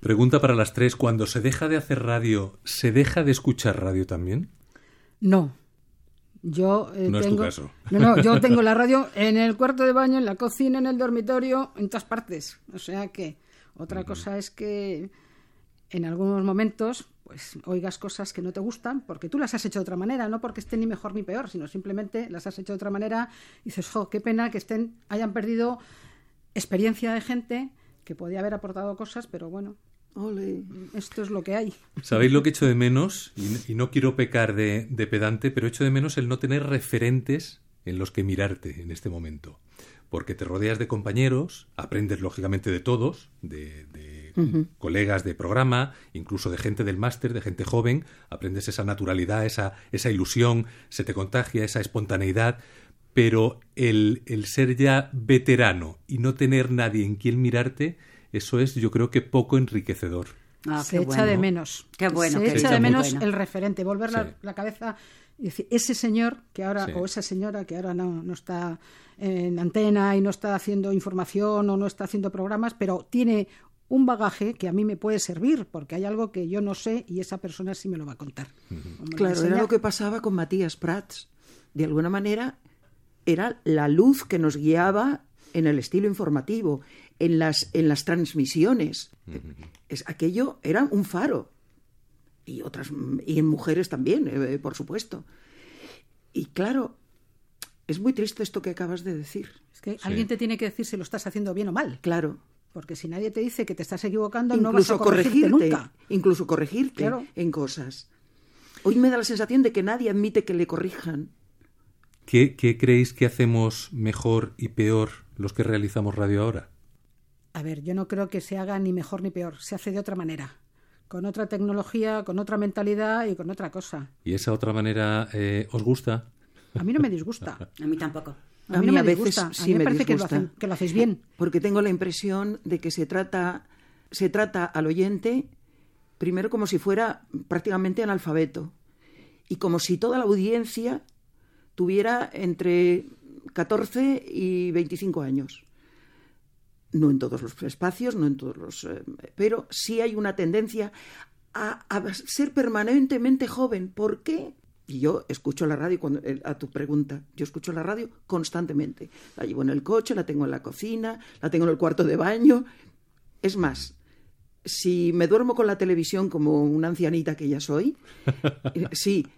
Pregunta para las tres. Cuando se deja de hacer radio, ¿se deja de escuchar radio también? No. Yo no tengo... es tu caso. No, yo tengo la radio en el cuarto de baño, en la cocina, en el dormitorio, en todas partes. O sea que otra cosa es que en algunos momentos pues oigas cosas que no te gustan porque tú las has hecho de otra manera, no porque estén ni mejor ni peor, sino simplemente las has hecho de otra manera y dices, jo, qué pena que hayan perdido experiencia de gente que podía haber aportado cosas, pero bueno, ole, esto es lo que hay. ¿Sabéis lo que echo de menos? Y no quiero pecar de pedante, pero echo de menos el no tener referentes en los que mirarte en este momento. Porque te rodeas de compañeros, aprendes lógicamente de todos, de colegas de programa, incluso de gente del máster, de gente joven, aprendes esa naturalidad, esa ilusión, se te contagia esa espontaneidad, pero el ser ya veterano y no tener nadie en quien mirarte, eso es, yo creo que poco enriquecedor. Se echa de menos. Qué bueno. Se echa de menos el referente, volver la cabeza y decir, ese señor que ahora, o esa señora que ahora no está en antena y no está haciendo información o no está haciendo programas, pero tiene un bagaje que a mí me puede servir, porque hay algo que yo no sé y esa persona sí me lo va a contar. Claro, era lo que pasaba con Matías Prats. De alguna manera era la luz que nos guiaba en el estilo informativo, en las transmisiones. Aquello era un faro. Y en mujeres también, por supuesto. Y claro, es muy triste esto que acabas de decir. Es que alguien te tiene que decir si lo estás haciendo bien o mal. Claro. Porque si nadie te dice que te estás equivocando, no vas a corregirte nunca. Incluso corregirte claro. En cosas. Hoy me da la sensación de que nadie admite que le corrijan. ¿Qué creéis que hacemos mejor y peor los que realizamos radio ahora? A ver, yo no creo que se haga ni mejor ni peor. Se hace de otra manera. Con otra tecnología, con otra mentalidad y con otra cosa. ¿Y esa otra manera os gusta? A mí no me disgusta. A mí tampoco. A mí no me disgusta. Sí, a mí me parece que lo hacéis bien. Porque tengo la impresión de que se trata al oyente primero como si fuera prácticamente analfabeto y como si toda la audiencia tuviera entre 14 y 25 años. No en todos los espacios, no en todos los... pero sí hay una tendencia a ser permanentemente joven. ¿Por qué? Y yo escucho la radio, a tu pregunta, yo escucho la radio constantemente. La llevo en el coche, la tengo en la cocina, la tengo en el cuarto de baño. Es más, si me duermo con la televisión como una ancianita que ya soy, sí,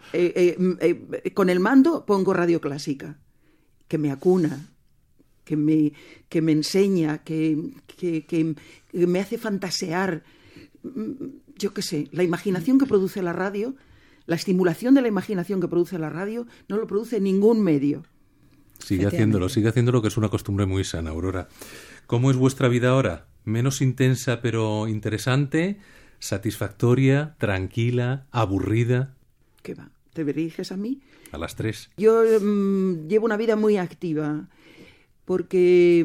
con el mando pongo radio clásica, que me acuna, que me enseña, que me hace fantasear. Yo qué sé, la imaginación que produce la radio... La estimulación de la imaginación que produce la radio no lo produce ningún medio. Sigue haciéndolo, que es una costumbre muy sana, Aurora. ¿Cómo es vuestra vida ahora? ¿Menos intensa pero interesante? ¿Satisfactoria? ¿Tranquila? ¿Aburrida? ¿Qué va? ¿Te diriges a mí? A las tres. Yo llevo una vida muy activa porque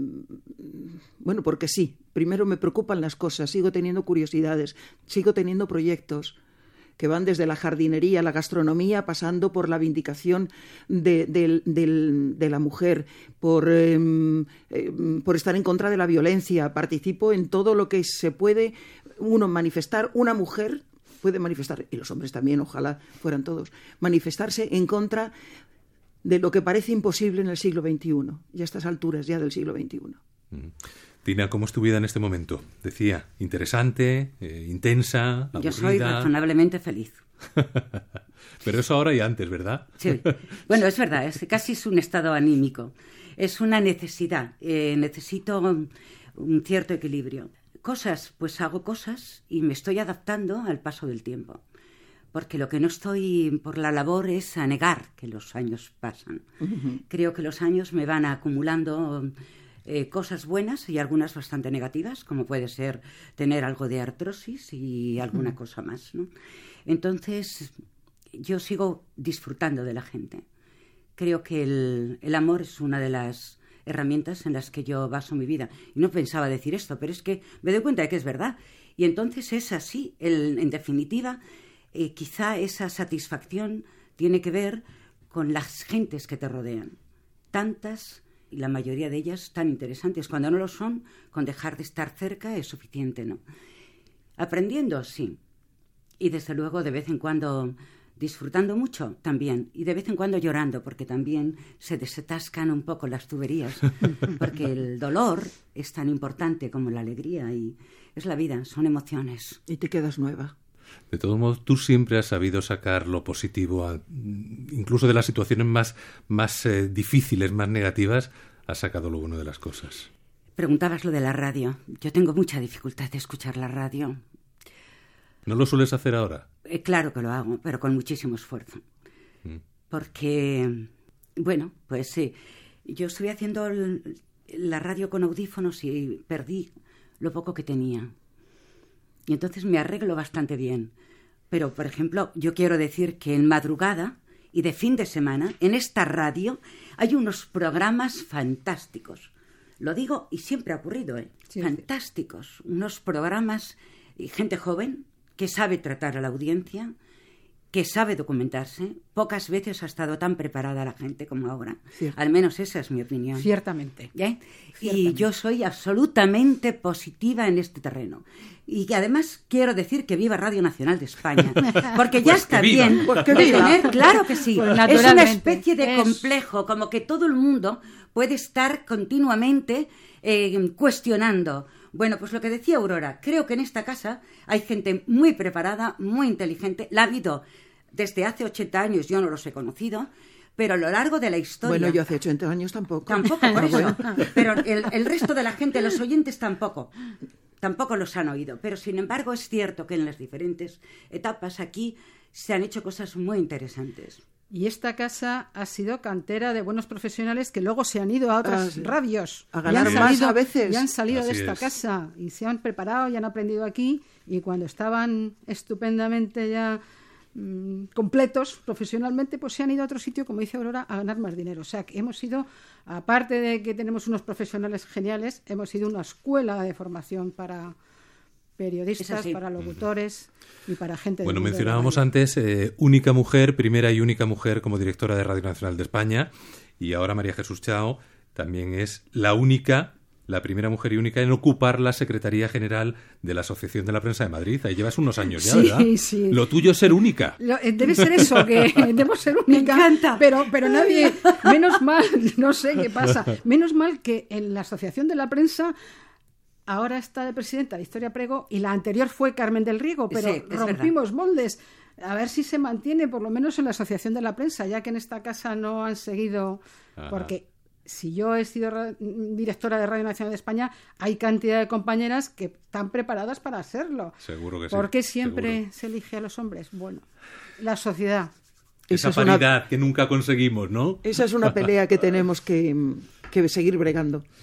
sí. Primero me preocupan las cosas, sigo teniendo curiosidades, sigo teniendo proyectos que van desde la jardinería, la gastronomía, pasando por la vindicación de la mujer, por estar en contra de la violencia. Participo en todo lo que se puede manifestar. Una mujer puede manifestar, y los hombres también, ojalá fueran todos, manifestarse en contra de lo que parece imposible en el siglo XXI, y a estas alturas ya del siglo XXI. Tina, ¿cómo es tu vida en este momento? Decía, interesante, intensa, aburrida... Yo soy razonablemente feliz. Pero eso ahora y antes, ¿verdad? Sí. Bueno, es verdad, casi es un estado anímico. Es una necesidad. Necesito un cierto equilibrio. Pues hago cosas y me estoy adaptando al paso del tiempo. Porque lo que no estoy por la labor es a negar que los años pasan. Uh-huh. Creo que los años me van acumulando... cosas buenas y algunas bastante negativas, como puede ser tener algo de artrosis y alguna cosa más, ¿no? Entonces, yo sigo disfrutando de la gente. Creo que el amor es una de las herramientas en las que yo baso mi vida. Y no pensaba decir esto, pero es que me doy cuenta de que es verdad. Y entonces es así. En definitiva, quizá esa satisfacción tiene que ver con las gentes que te rodean. Tantas... y la mayoría de ellas tan interesantes. Cuando no lo son, con dejar de estar cerca es suficiente, ¿no? Aprendiendo, sí. Y desde luego de vez en cuando disfrutando mucho también. Y de vez en cuando llorando, porque también se desatascan un poco las tuberías. Porque el dolor es tan importante como la alegría y es la vida, son emociones. Y te quedas nueva. De todos modos, tú siempre has sabido sacar lo positivo, incluso de las situaciones más difíciles, más negativas, has sacado lo bueno de las cosas. Preguntabas lo de la radio. Yo tengo mucha dificultad de escuchar la radio. ¿No lo sueles hacer ahora? Claro que lo hago, pero con muchísimo esfuerzo. Porque, bueno, pues sí, yo estuve haciendo la radio con audífonos y perdí lo poco que tenía. Y entonces me arreglo bastante bien. Pero, por ejemplo, yo quiero decir que en madrugada y de fin de semana, en esta radio, hay unos programas fantásticos. Lo digo y siempre ha ocurrido, Sí, fantásticos. Unos programas y gente joven que sabe tratar a la audiencia, que sabe documentarse. Pocas veces ha estado tan preparada la gente como ahora. Cierto. Al menos esa es mi opinión. Ciertamente. Y yo soy absolutamente positiva en este terreno. Y que además quiero decir que viva Radio Nacional de España. Porque ya Pues está que viva. bien Pues que de viva. tener, claro que sí. Pues Es una naturalmente. especie de Es- complejo, como que todo el mundo puede estar continuamente cuestionando. Bueno, pues lo que decía Aurora, creo que en esta casa hay gente muy preparada, muy inteligente. La ha habido desde hace 80 años, yo no los he conocido, pero a lo largo de la historia... Bueno, yo hace 80 años tampoco. Tampoco, por eso. Pero el resto de la gente, los oyentes tampoco los han oído. Pero sin embargo es cierto que en las diferentes etapas aquí se han hecho cosas muy interesantes. Y esta casa ha sido cantera de buenos profesionales que luego se han ido a otras sí. radios. A ganar Y más a veces. Y han salido de Así esta es. casa y se han preparado y han aprendido aquí. Y cuando estaban estupendamente ya completos profesionalmente, pues se han ido a otro sitio, como dice Aurora, a ganar más dinero. O sea, que hemos sido, aparte de que tenemos unos profesionales geniales, hemos sido una escuela de formación para periodistas, Es así. para locutores y para gente Bueno, del mundo de la mencionábamos radio. antes única mujer, primera y única mujer como directora de Radio Nacional de España, y ahora María Jesús Chao también es la primera mujer y única en ocupar la Secretaría General de la Asociación de la Prensa de Madrid. Ahí llevas unos años ya, Sí, ¿verdad? sí. Lo tuyo es ser única. Debe ser eso, que debo ser única. Me encanta. Pero nadie, menos mal, no sé qué pasa, menos mal que en la Asociación de la Prensa ahora está de presidenta Victoria Prego y la anterior fue Carmen del Riego, pero Sí, es rompimos moldes. A ver si se mantiene por lo menos en la Asociación de la Prensa, ya que en esta casa no han seguido, Ajá. porque si yo he sido directora de Radio Nacional de España, hay cantidad de compañeras que están preparadas para hacerlo. Seguro que sí. ¿Por qué siempre seguro. se elige a los hombres? Bueno, la sociedad. Esa Esa es una- paridad que nunca conseguimos, ¿no? Esa es una pelea que tenemos que seguir bregando.